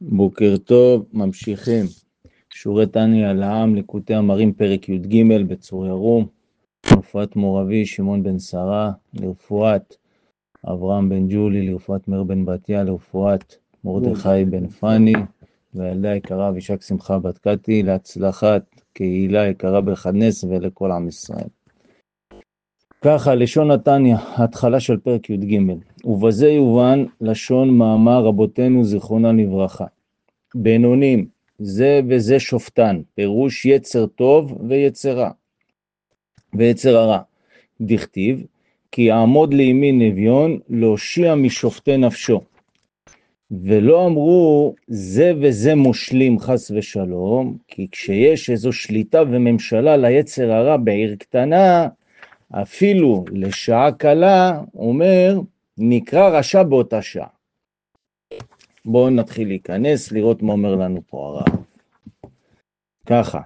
בוקר טוב, ממשיכים. שיעורי תניא לעם, ליקוטי אמרים, פרק י"ג בצור ירום, לרפואת מורבי, שמעון בן שרה, לרפואת אברהם בן ג'ולי, לרפואת מאיר בן בתיה, לרפואת מרדכי בן פני, והילדה היקרה אבישג שמחה בת קטי, להצלחת קהילה יקרה בחדנס ולכל עם ישראל. ככה, לשון התניא, התחלה של פרק י"ג. ובזה יובן לשון מאמר רבותינו זיכרונם לברכה. בינונים, זה וזה שופטן, פירוש יצר טוב ויצר הרע. דכתיב, כי יעמוד לימין אביון, להושיע משופטי נפשו. ולא אמרו זה וזה מושלים חס ושלום, כי כשיש איזו שליטה וממשלה ליצר הרע בעיר קטנה, אפילו לשעה קלה, אומר, נקרא רשע באותה שעה. בואו נתחיל להיכנס, לראות מה אומר לנו פה הרב. ככה.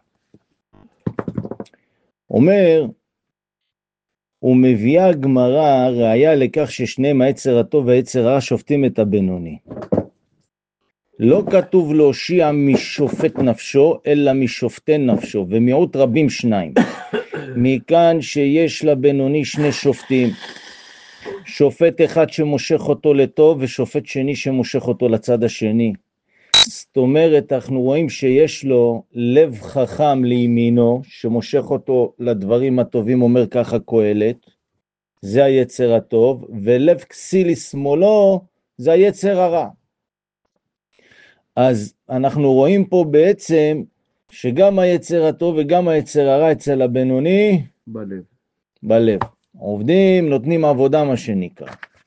אומר, ומביאה הגמרא ראיה לכך ששניהם היצר הטוב והיצר הרע שופטים את הבינוני. לא כתוב להושיע משופט נפשו, אלא משופטי נפשו, ומיעוט רבים שניים. מכאן שיש לבינוני שני שופטים. שופט אחד שמושך אותו לטוב, ושופט שני שמושך אותו לצד השני. זאת אומרת, אנחנו רואים שיש לו לב חכם לימינו, שמושך אותו לדברים הטובים, אומר ככה קהלת, זה היצר הטוב, ולב כסיל לשמאלו, זה היצר הרע. אז אנחנו רואים פה בעצם, שגם היצר הטוב וגם היצר הרע אצל הבינוני, בלב. עובדים, נותנים עבודה מה שנקרא.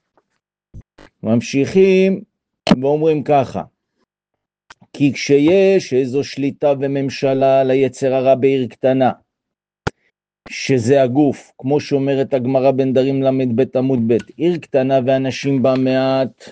ממשיכים ואומרים ככה, כי כשיש איזו שליטה וממשלה ליצר הרע בעיר קטנה, שזה הגוף, כמו שאומרת הגמרא בנדרים ל"ב עמוד ב', עיר קטנה ואנשים בה מעט,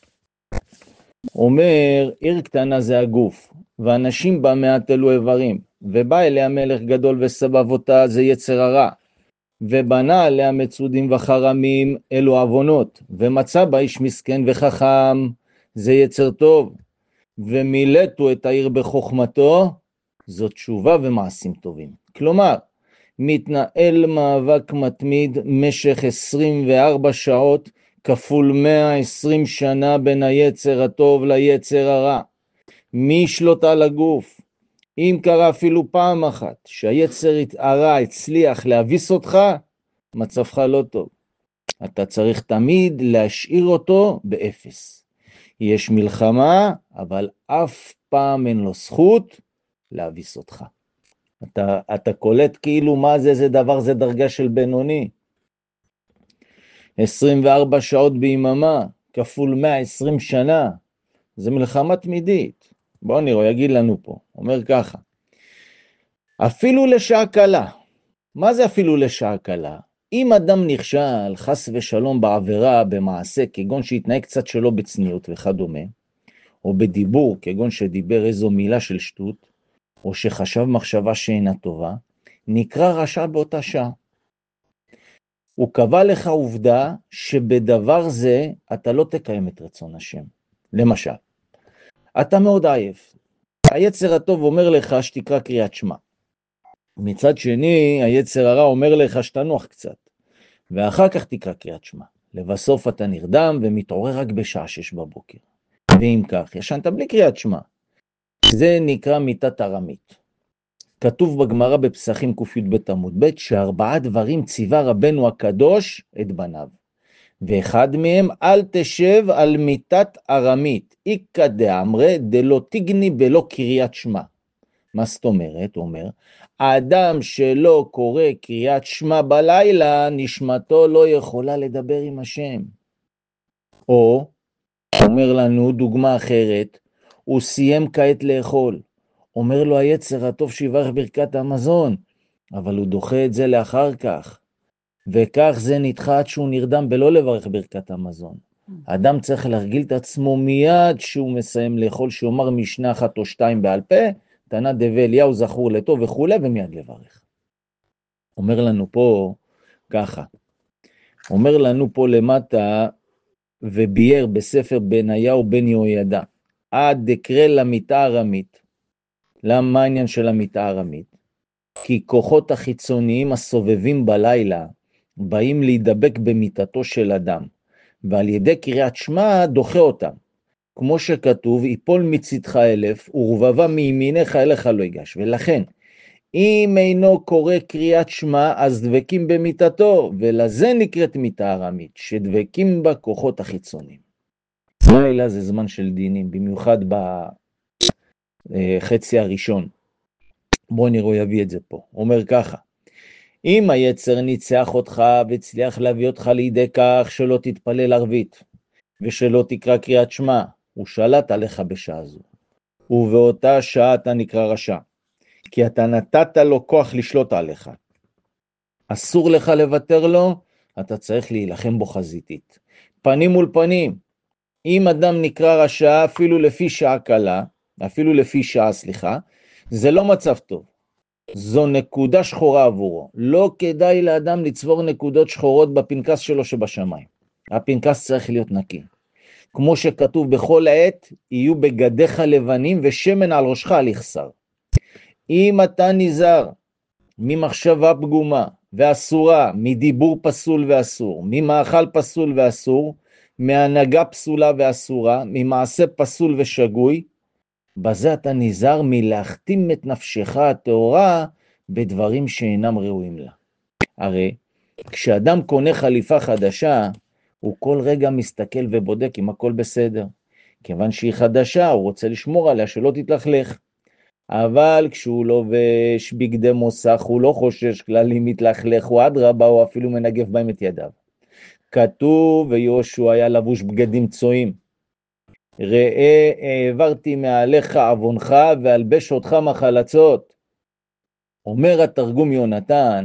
אומר, עיר קטנה זה הגוף, ואנשים בה מעט אלו איברים, ובא אליה מלך גדול וסבב אותה, זה יצר הרע, ובנה עליה מצודים וחרמים, אלו עוונות, ומצא בה איש מסכן וחכם, זה יצר טוב, ומילאתו את העיר בחוכמתו, זאת תשובה ומעשים טובים. כלומר, מתנהל מאבק מתמיד משך 24 שעות, כפול 120 שנה בין היצר הטוב ליצר הרע. מי ישלוט על הגוף? אם קרה אפילו פעם אחת שהיצר הרע הצליח להביס אותך, מצבך לא טוב. אתה צריך תמיד להשאיר אותו באפס. יש מלחמה, אבל אף פעם אין לו זכות להביס אותך. אתה קולט כאילו מה זה דבר, זה דרגה של בינוני. 24 שעות ביממה, כפול 120 שנה, זה מלחמה תמידית. בואו נראה, יגיד לנו פה, אומר ככה, אפילו לשעה קלה. מה זה אפילו לשעה קלה? אם אדם נכשל, חס ושלום בעבירה, במעשה, כגון שהתנהג קצת שלא בצניעות וכדומה, או בדיבור, כגון שדיבר איזו מילה של שטות, או שחשב מחשבה שאינה טובה, נקרא רשע באותה שעה. הוא קבע לך עובדה שבדבר זה אתה לא תקיים את רצון השם. למשל, אתה מאוד עייף. היצר הטוב אומר לך שתקרא קריאת שמע. מצד שני, היצר הרע אומר לך שתנוח קצת, ואחר כך תקרא קריאת שמע. לבסוף אתה נרדם ומתעורר רק בשעה 6 בבוקר. ואם כך, ישנת בלי קריאת שמע. זה נקרא מיתת ארמית. כתוב בגמרא בפסחים קי"ב עמוד ב' שארבעה דברים ציווה רבנו הקדוש את בניו. ואחד מהם, אל תשב על מיתת ארמית, איקא דאמרי דלא תגני בלא קריאת שמע. מה זאת אומרת? אומר, האדם שלא קורא קריאת שמע בלילה, נשמתו לא יכולה לדבר עם השם. או, אומר לנו דוגמה אחרת, הוא סיים כעת לאכול. אומר לו היצר הטוב שיברך ברכת המזון, אבל הוא דוחה את זה לאחר כך. וכך זה נדחה עד שהוא נרדם בלא לברך ברכת המזון. האדם צריך להרגיל את עצמו מיד שהוא מסיים לאכול, שאומר משנה אחת או שתיים בעל פה, תנא דבי אליהו זכור לטוב וכו', ומיד לברך. אומר לנו פה ככה, אומר לנו פה למטה, ובייר בספר בניה ובן יהוידע, עד דקרא למיתה ארמית. למה העניין של המיתה ארמית? כי כוחות החיצוניים הסובבים בלילה באים להידבק במיטתו של אדם, ועל ידי קריאת שמע דוחה אותם. כמו שכתוב, יפול מצדך 1000 ורבבה מימינך אליך לא ייגש. ולכן, אם אינו קורא קריאת שמע, אז דבקים במיטתו, ולזה נקראת מיתה ארמית, שדבקים בה כוחות החיצוניים. לילה זה זמן של דינים, במיוחד בחצי הראשון. בוא נראה, הוא יביא את זה פה. הוא אומר ככה, אם היצר ניצח אותך והצליח להביא אותך לידי כך שלא תתפלל ערבית, ושלא תקרא קריאת שמע, הוא שלט עליך בשעה זו. ובאותה שעה אתה נקרא רשע, כי אתה נתת לו כוח לשלוט עליך. אסור לך לוותר לו, אתה צריך להילחם בו חזיתית. פנים מול פנים. אם אדם נקרא רשע אפילו לפי שעה קלה, זה לא מצב טוב. זו נקודה שחורה עבורו. לא כדאי לאדם לצבור נקודות שחורות בפנקס שלו שבשמיים. הפנקס צריך להיות נקי. כמו שכתוב בכל עת, יהיו בגדיך לבנים ושמן על ראשך על יחסר. אם אתה נזהר ממחשבה פגומה ואסורה, מדיבור פסול ואסור, ממאכל פסול ואסור, מהנהגה פסולה ואסורה, ממעשה פסול ושגוי, בזה אתה נזהר מלהחתים את נפשך הטהורה בדברים שאינם ראויים לה. הרי כשאדם קונה חליפה חדשה, הוא כל רגע מסתכל ובודק אם הכל בסדר. כיוון שהיא חדשה, הוא רוצה לשמור עליה שלא תתלכלך. אבל כשהוא לובש בגדי מוסך, הוא לא חושש כלל אם מתלכלך, הוא אדרבה, הוא אפילו מנגף בהם את ידיו. כתוב, ויהושע היה לבוש בגדים צועים. ראה, העברתי מעליך עוונך ואלבש אותך מחלצות. אומר התרגום יונתן,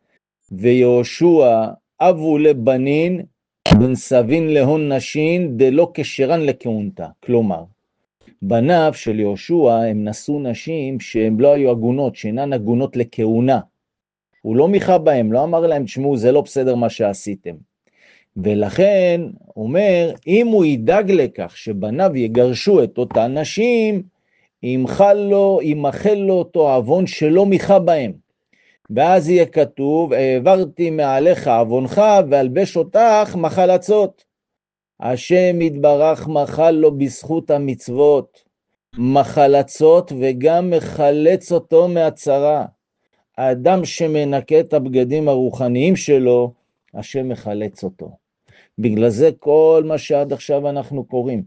ויהושע אבו לבנין בן סבין להון נשין דלא כשרן לכהונתה. כלומר, בניו של יהושע הם נשאו נשים שהן לא היו הגונות, שאינן הגונות לכהונה. הוא לא מיכה בהם, לא אמר להם, תשמעו, זה לא בסדר מה שעשיתם. ולכן, אומר, אם הוא ידאג לכך שבניו יגרשו את אותן נשים, ימחל לו אותו עוון שלא מיכה בהם. ואז יהיה כתוב, העברתי מעליך עוונך ואלבש אותך מחלצות. השם יתברך מחל לו בזכות המצוות, מחלצות וגם מחלץ אותו מהצרה. האדם שמנקה את הבגדים הרוחניים שלו, השם מחלץ אותו. בגלל זה כל מה שעד עכשיו אנחנו קוראים,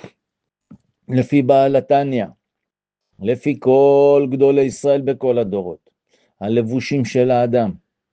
לפי בעל התניא, לפי כל גדולי ישראל בכל הדורות, הלבושים של האדם,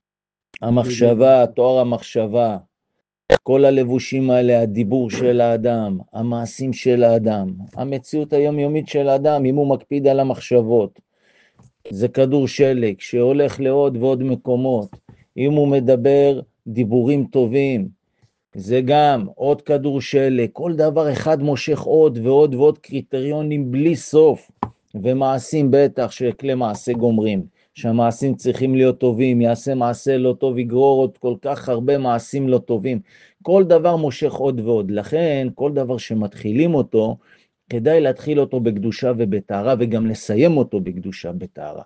המחשבה, תואר המחשבה, כל הלבושים האלה, הדיבור של האדם, המעשים של האדם, המציאות היומיומית של האדם, אם הוא מקפיד על המחשבות, זה כדור שלג שהולך לעוד ועוד מקומות, אם הוא מדבר דיבורים טובים, זה גם עוד כדור שלג, כל דבר אחד מושך עוד ועוד ועוד קריטריונים בלי סוף, ומעשים בטח שכלי מעשה גומרים, שהמעשים צריכים להיות טובים, יעשה מעשה לא טוב, יגרור עוד כל כך הרבה מעשים לא טובים, כל דבר מושך עוד ועוד, לכן כל דבר שמתחילים אותו, כדאי להתחיל אותו בקדושה ובטהרה, וגם לסיים אותו בקדושה ובטהרה.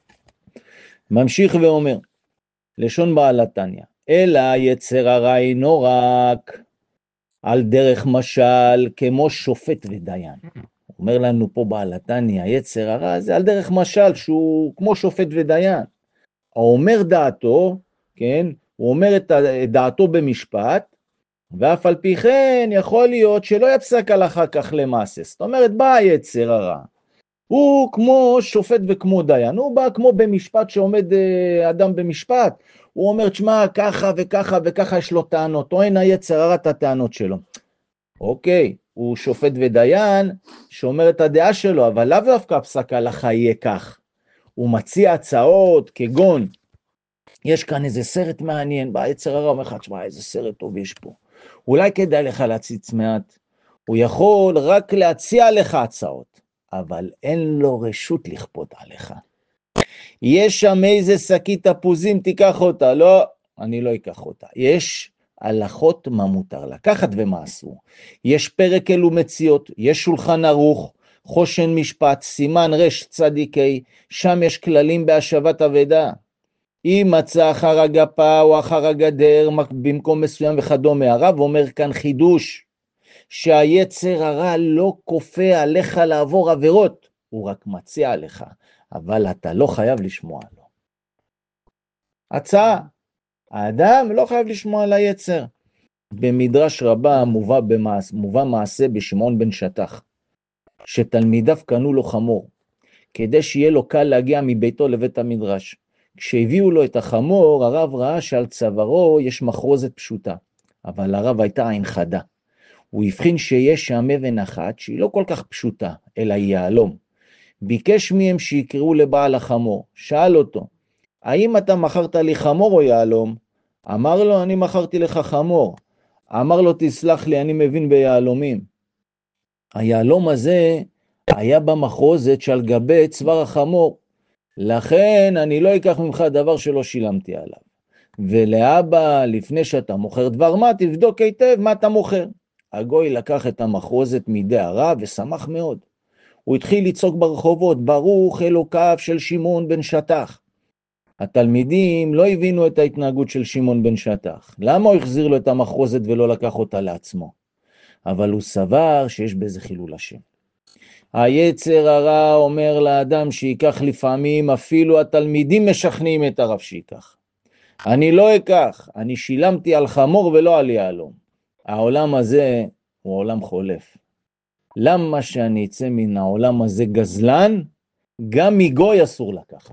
ממשיך ואומר, לשון בעל התניא, אלא יצר הרע אינו רק על דרך משל כמו שופט ודיין. אומר לנו פה בעל התניא, יצר הרע זה על דרך משל שהוא כמו שופט ודיין. הוא אומר דעתו, כן? הוא אומר את דעתו במשפט, ואף על פי כן יכול להיות שלא יפסק הלכה כך למעשה. זאת אומרת, בא יצר הרע. הוא כמו שופט וכמו דיין, הוא בא כמו במשפט שעומד אדם במשפט, הוא אומר, תשמע, ככה וככה וככה יש לו טענות, טוען היצר הרע את הטענות שלו. אוקיי, הוא שופט ודיין שאומר את הדעה שלו, אבל לאו דווקא הפסק הלכה יהיה כך. הוא מציע הצעות כגון, יש כאן איזה סרט מעניין, בא יצר הרע אומר לך, תשמע, איזה סרט טוב יש פה. אולי כדאי לך להציץ מעט. הוא יכול רק להציע לך הצעות, אבל אין לו רשות לכפות עליך. יש שם איזה שקית תפוזים, תיקח אותה. לא, אני לא אקח אותה. יש הלכות מה מותר לקחת ומה אסור. יש פרק אלו מציאות, יש שולחן ערוך, חושן משפט, סימן רש צדיקי, שם יש כללים בהשבת אבדה. אם מצא אחר הגפה או אחר הגדר במקום מסוים וכדומה, הרב אומר כאן חידוש, שהיצר הרע לא כופה עליך לעבור עבירות, הוא רק מציע עליך, אבל אתה לא חייב לשמוע לו. הצעה, האדם לא חייב לשמוע על היצר. במדרש רבה מובא מעשה בשמעון בן שטח, שתלמידיו קנו לו חמור, כדי שיהיה לו קל להגיע מביתו לבית המדרש. כשהביאו לו את החמור, הרב ראה שעל צווארו יש מחרוזת פשוטה, אבל הרב הייתה עין חדה. הוא הבחין שיש שם אבן אחת שהיא לא כל כך פשוטה, אלא היא יהלום. ביקש מהם שיקראו לבעל החמור, שאל אותו, האם אתה מכרת לי חמור או יהלום? אמר לו, אני מכרתי לך חמור. אמר לו, תסלח לי, אני מבין ביהלומים. היהלום הזה היה במחרוזת שעל גבי צוואר החמור, לכן אני לא אקח ממך דבר שלא שילמתי עליו. ולאבא, לפני שאתה מוכר דבר מה, תבדוק היטב מה אתה מוכר. הגוי לקח את המחרוזת מידי הרב ושמח מאוד. הוא התחיל לצעוק ברחובות, ברוך אלוקיו של שמעון בן שטח. התלמידים לא הבינו את ההתנהגות של שמעון בן שטח. למה הוא החזיר לו את המחרוזת ולא לקח אותה לעצמו? אבל הוא סבר שיש בזה חילול השם. היצר הרע אומר לאדם שיקח לפעמים, אפילו התלמידים משכנעים את הרב שיקח. אני לא אקח, אני שילמתי על חמור ולא על יהלום. העולם הזה הוא עולם חולף. למה שאני אצא מן העולם הזה גזלן? גם מגוי אסור לקחת.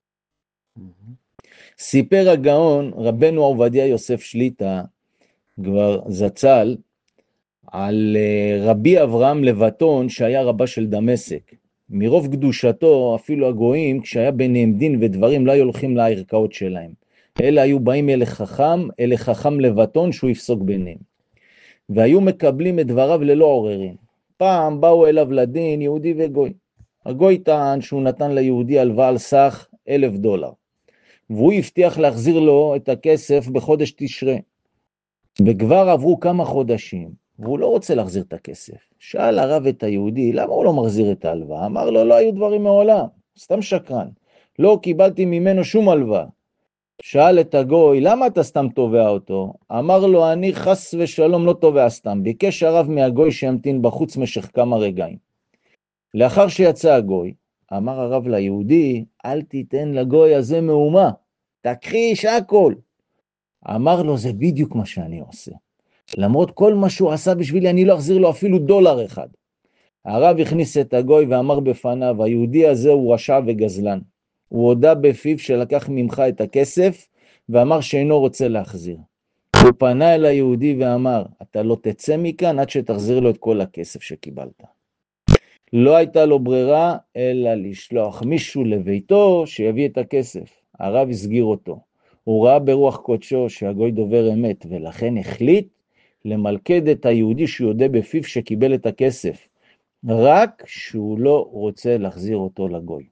סיפר הגאון רבנו עובדיה יוסף שליטה, כבר זצ"ל, על רבי אברהם לבטון שהיה רבה של דמשק. מרוב קדושתו אפילו הגויים כשהיה ביניהם דין ודברים לא היו הולכים לערכאות שלהם, אלא היו באים אל חכם לבטון שהוא יפסוק ביניהם, והיו מקבלים את דבריו ללא עוררין. פעם באו אליו לדין יהודי וגוי. הגוי טען שהוא נתן ליהודי הלוואה על סך $1,000, והוא הבטיח להחזיר לו את הכסף בחודש תשרה. וכבר עברו כמה חודשים, והוא לא רוצה להחזיר את הכסף. שאל הרב את היהודי, למה הוא לא מחזיר את ההלוואה? אמר לו, לא היו דברים מעולם, סתם שקרן. לא קיבלתי ממנו שום הלוואה. שאל את הגוי, למה אתה סתם תובע אותו? אמר לו, אני חס ושלום לא תובע סתם. ביקש הרב מהגוי שימתין בחוץ משך כמה רגעים. לאחר שיצא הגוי, אמר הרב ליהודי, אל תיתן לגוי הזה מאומה, תכחיש הכל. אמר לו, זה בדיוק מה שאני עושה. למרות כל מה שהוא עשה בשבילי, אני לא אחזיר לו אפילו $1. הרב הכניס את הגוי ואמר בפניו, היהודי הזה הוא רשע וגזלן. הוא הודה בפיו שלקח ממך את הכסף, ואמר שאינו רוצה להחזיר. הוא פנה אל היהודי ואמר, אתה לא תצא מכאן עד שתחזיר לו את כל הכסף שקיבלת. לא הייתה לו ברירה, אלא לשלוח מישהו לביתו שיביא את הכסף. הרב הסגיר אותו. הוא ראה ברוח קודשו שהגוי דובר אמת, ולכן החליט למלכד את היהודי שיודה בפיו שקיבל את הכסף, רק שהוא לא רוצה להחזיר אותו לגוי.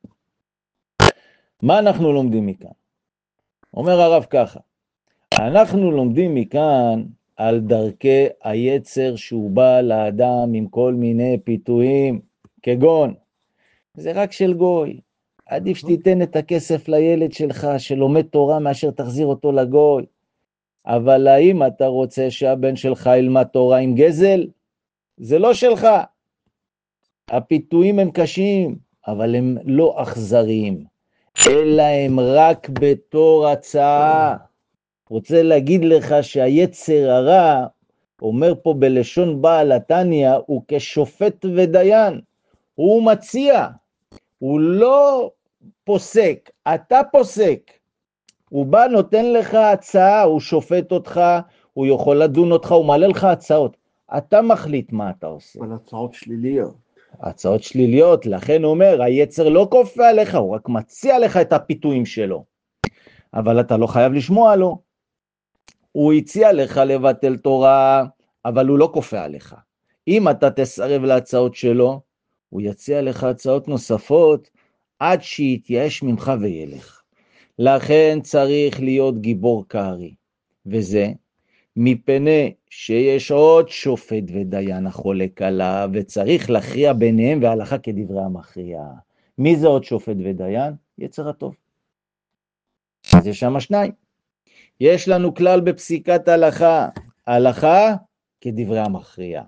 מה אנחנו לומדים מכאן? אומר הרב ככה, אנחנו לומדים מכאן על דרכי היצר שהוא בא לאדם עם כל מיני פיתויים, כגון, זה רק של גוי, עדיף שתיתן את הכסף לילד שלך שלומד תורה מאשר תחזיר אותו לגוי. אבל האם אתה רוצה שהבן שלך ילמד תורה עם גזל? זה לא שלך. הפיתויים הם קשים, אבל הם לא אכזריים, אלא הם רק בתור הצעה. רוצה להגיד לך שהיצר הרע, אומר פה בלשון בעל התניא, הוא כשופט ודיין. הוא מציע, הוא לא פוסק, אתה פוסק. הוא בא נותן לך הצעה, הוא שופט אותך, הוא יכול לדון אותך, הוא מעלה לך הצעות. אתה מחליט מה אתה עושה. אבל הצעות שליליות. הצעות שליליות, לכן הוא אומר, היצר לא כופה עליך, הוא רק מציע לך את הפיתויים שלו. אבל אתה לא חייב לשמוע לו. הוא הציע לך לבטל תורה, אבל הוא לא כופה עליך. אם אתה תסרב להצעות שלו, הוא יציע לך הצעות נוספות, עד שיתייאש ממך וילך. לכן צריך להיות גיבור קרי, וזה מפני שיש עוד שופט ודיין החולק עליו, וצריך להכריע ביניהם והלכה כדברי המכריע. מי זה עוד שופט ודיין? יצר הטוב. אז יש שם שניים. יש לנו כלל בפסיקת הלכה, הלכה כדברי המכריע.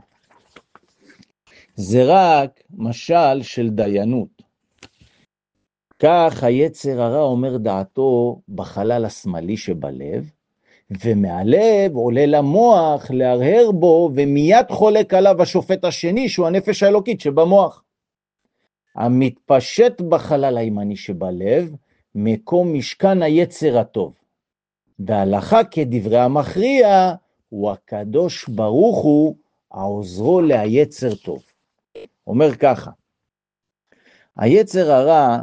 זה רק משל של דיינות. כך היצר הרע אומר דעתו בחלל השמאלי שבלב, ומהלב עולה למוח להרהר בו, ומיד חולק עליו השופט השני, שהוא הנפש האלוקית שבמוח. המתפשט בחלל הימני שבלב, מקום משכן היצר הטוב. וההלכה כדברי המכריע, הוא הקדוש ברוך הוא, העוזרו להיצר טוב. אומר ככה, היצר הרע,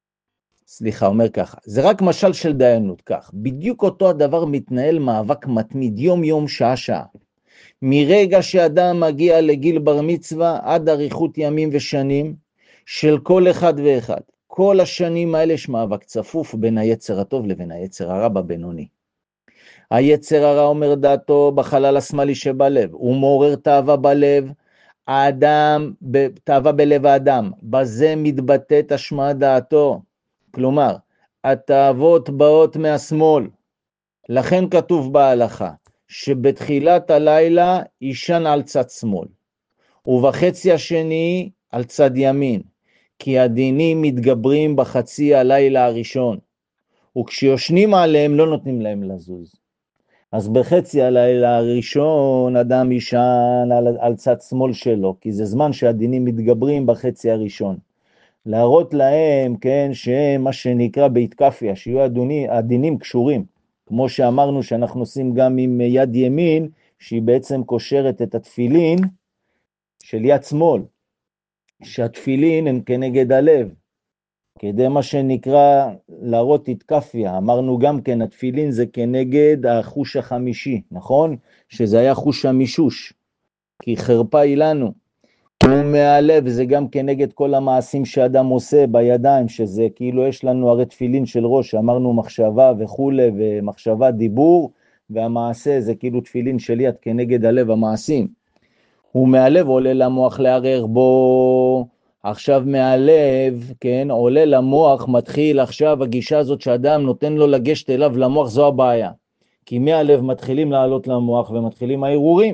אומר ככה, זה רק משל של דיינות, כך, בדיוק אותו הדבר מתנהל מאבק מתמיד, יום יום, שעה שעה. מרגע שאדם מגיע לגיל בר מצווה, עד אריכות ימים ושנים, של כל אחד ואחד. כל השנים האלה יש מאבק צפוף בין היצר הטוב לבין היצר הרע בבינוני. היצר הרע אומר דעתו בחלל השמאלי שבלב, הוא מעורר תאווה בלב, האדם, תאווה בלב האדם, בזה מתבטאת השמעת דעתו. כלומר, התאוות באות מהשמאל, לכן כתוב בהלכה, שבתחילת הלילה ישן על צד שמאל, ובחצי השני על צד ימין, כי הדינים מתגברים בחצי הלילה הראשון, וכשיושנים עליהם לא נותנים להם לזוז. אז בחצי הלילה הראשון אדם ישן על צד שמאל שלו, כי זה זמן שהדינים מתגברים בחצי הראשון. להראות להם, כן, שמה שנקרא בהתקפיה, שיהיו הדינים קשורים, כמו שאמרנו שאנחנו עושים גם עם יד ימין, שהיא בעצם קושרת את התפילין של יד שמאל, שהתפילין הם כנגד הלב, כדי מה שנקרא להראות התקפיה. אמרנו גם כן, התפילין זה כנגד החוש החמישי, נכון? שזה היה חוש המישוש, כי חרפה היא לנו. ומהלב זה גם כנגד כל המעשים שאדם עושה בידיים, שזה כאילו יש לנו הרי תפילין של ראש, אמרנו מחשבה וכו', ומחשבה דיבור, והמעשה זה כאילו תפילין של יד כנגד הלב המעשים. ומהלב עולה למוח לערער בו, עכשיו מהלב, כן, עולה למוח, מתחיל עכשיו הגישה הזאת שאדם נותן לו לגשת אליו למוח, זו הבעיה. כי מהלב מתחילים לעלות למוח ומתחילים הערעורים.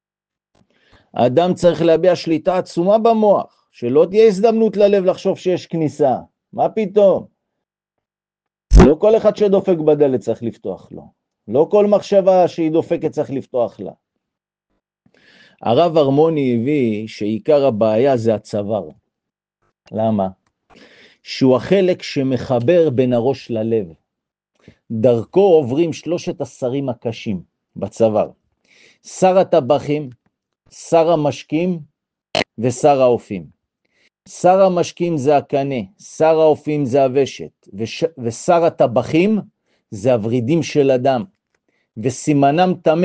האדם צריך להביע שליטה עצומה במוח, שלא תהיה הזדמנות ללב לחשוב שיש כניסה. מה פתאום? לא כל אחד שדופק בדלת צריך לפתוח לו. לא כל מחשבה שהיא דופקת צריך לפתוח לה. הרב הרמוני הביא שעיקר הבעיה זה הצוואר. למה? שהוא החלק שמחבר בין הראש ללב. דרכו עוברים 3 השרים הקשים בצוואר. שר הטבחים, שר המשקים ושר האופים. שר המשקים זה הקנה, שר האופים זה הוושט, ושר הטבחים זה הורידים של אדם, וסימנם טמא.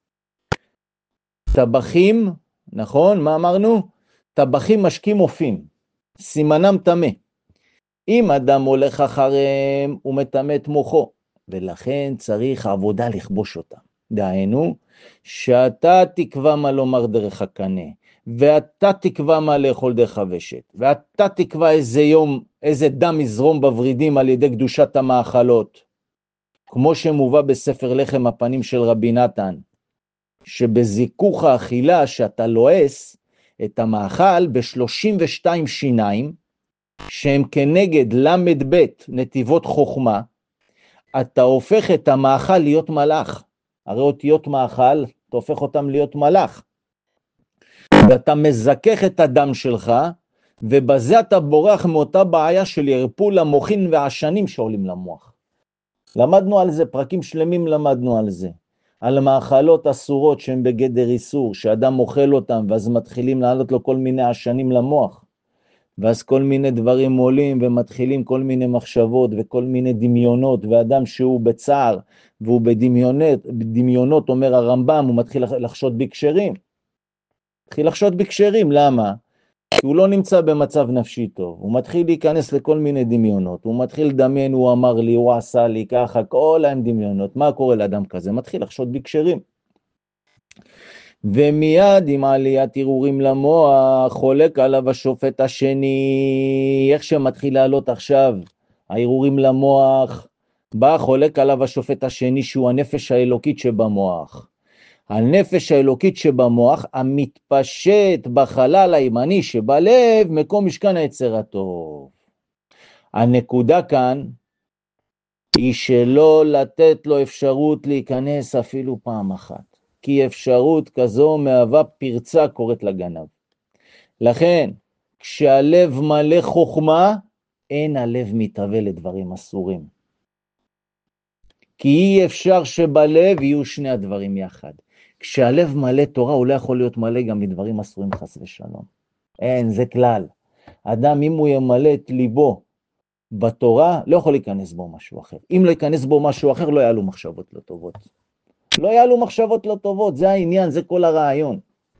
טבחים, נכון? מה אמרנו? טבחים משקים אופים, סימנם טמא. אם אדם הולך אחריהם, הוא מטמא את מוחו, ולכן צריך עבודה לכבוש אותם. דהיינו, שאתה תקבע מה לומר דרך הקנה, ואתה תקבע מה לאכול דרך הוושט, ואתה תקבע איזה יום, איזה דם יזרום בוורידים על ידי קדושת המאכלות, כמו שמובא בספר לחם הפנים של רבי נתן, שבזיכוך האכילה שאתה לועס את המאכל ב32 שיניים, שהם כנגד למד בית נתיבות חוכמה, אתה הופך את המאכל להיות מלאך. הרי אותיות מאכל, אתה הופך אותם להיות מלאך. ואתה מזכך את הדם שלך, ובזה אתה בורח מאותה בעיה של ירפול המוחין והעשנים שעולים למוח. למדנו על זה, פרקים שלמים למדנו על זה. על מאכלות אסורות שהן בגדר איסור, שאדם אוכל אותם, ואז מתחילים לעלות לו כל מיני עשנים למוח. ואז כל מיני דברים עולים ומתחילים כל מיני מחשבות וכל מיני דמיונות, ואדם שהוא בצער והוא בדמיונות, אומר הרמב"ם, הוא מתחיל לחשוד בקשרים. מתחיל לחשוד בקשרים, למה? כי הוא לא נמצא במצב נפשי טוב, הוא מתחיל להיכנס לכל מיני דמיונות, הוא מתחיל לדמיין, הוא אמר לי, הוא עשה לי ככה, כל הם דמיונות. מה קורה לאדם כזה? מתחיל לחשוד בקשרים. ומיד עם עליית ערעורים למוח, חולק עליו השופט השני, איך שמתחיל לעלות עכשיו הערעורים למוח, בא חולק עליו השופט השני שהוא הנפש האלוקית שבמוח. הנפש האלוקית שבמוח, המתפשט בחלל הימני שבלב, מקום משכן היצר הטוב. הנקודה כאן היא שלא לתת לו אפשרות להיכנס אפילו פעם אחת, כי אפשרות כזו מהווה פרצה קוראת לגנב. לכן, כשהלב מלא חוכמה, אין הלב מתהווה לדברים אסורים. כי אי אפשר שבלב יהיו שני הדברים יחד. כשהלב מלא תורה, הוא לא יכול להיות מלא גם לדברים אסורים חס ושלום. אין, זה כלל. אדם, אם הוא ימלא את ליבו בתורה, לא יכול להיכנס בו משהו אחר. אם לא ייכנס בו משהו אחר, לא יעלו מחשבות לא טובות. לא יעלו מחשבות לא טובות, זה העניין, זה כל הרעיון.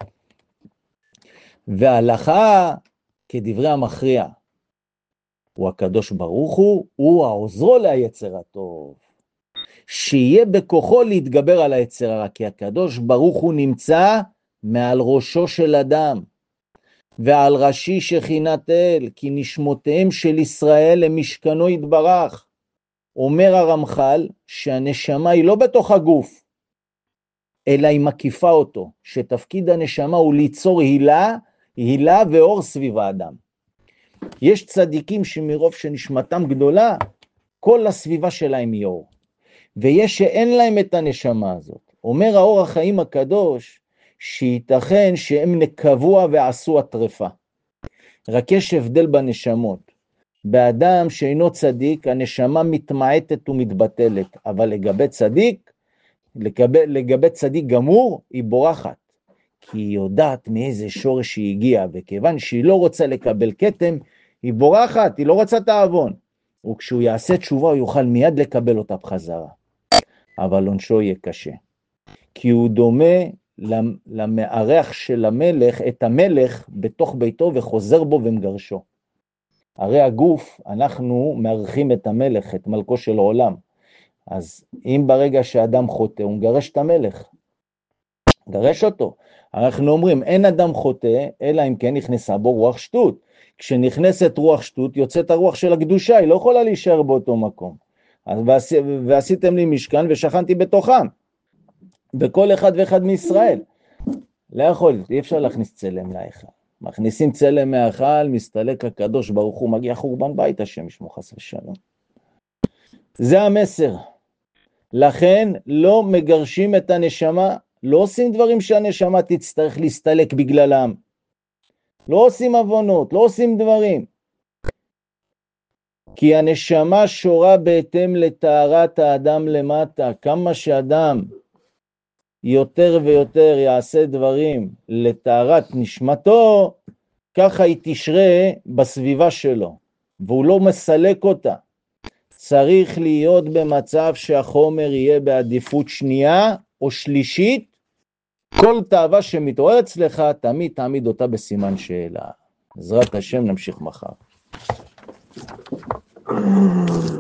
וההלכה, כדברי המכריע, הוא הקדוש ברוך הוא העוזרו ליצר הטוב. שיהיה בכוחו להתגבר על היצר הרע, כי הקדוש ברוך הוא נמצא מעל ראשו של אדם, ועל ראשי שכינת אל, כי נשמותיהם של ישראל למשכנו יתברך. אומר הרמח"ל שהנשמה היא לא בתוך הגוף, אלא היא מקיפה אותו, שתפקיד הנשמה הוא ליצור הילה ואור סביב האדם. יש צדיקים שמרוב שנשמתם גדולה, כל הסביבה שלהם היא אור. ויש שאין להם את הנשמה הזאת. אומר האור החיים הקדוש, שייתכן שהם נקבוע ועשו הטרפה. רק יש הבדל בנשמות. באדם שאינו צדיק, הנשמה מתמעטת ומתבטלת, אבל לגבי צדיק גמור, היא בורחת. כי היא יודעת מאיזה שורש היא הגיעה, וכיוון שהיא לא רוצה לקבל כתם, היא בורחת, היא לא רוצה תאבון. וכשהוא יעשה תשובה, הוא יוכל מיד לקבל אותה בחזרה. אבל עונשו יהיה קשה. כי הוא דומה למארח של המלך, את המלך בתוך ביתו וחוזר בו ומגרשו. הרי הגוף, אנחנו מארחים את המלך, את מלכו של העולם. אז אם ברגע שאדם חוטא, הוא מגרש את המלך. גרש אותו. אנחנו אומרים, אין אדם חוטא, אלא אם כן נכנסה בו רוח שטות. כשנכנסת רוח שטות, יוצאת הרוח של הקדושה, היא לא יכולה להישאר באותו מקום. ועשיתם לי משכן ושכנתי בתוכם. בכל אחד ואחד מישראל. לא יכול, אי אפשר להכניס צלם להיכל. מכניסים צלם מהיכל, מסתלק הקדוש ברוך הוא, מגיע חורבן בית השם ישמור חס ושלום. זה המסר. לכן לא מגרשים את הנשמה, לא עושים דברים שהנשמה תצטרך להסתלק בגללם. לא עושים עוונות, לא עושים דברים. כי הנשמה שורה בהתאם לטהרת האדם למטה. כמה שאדם יותר ויותר יעשה דברים לטהרת נשמתו, ככה היא תשרה בסביבה שלו, והוא לא מסלק אותה. צריך להיות במצב שהחומר יהיה בעדיפות שנייה או שלישית, כל תאווה שמתעורר אצלך, תמיד תעמיד אותה בסימן שאלה. בעזרת השם נמשיך מחר.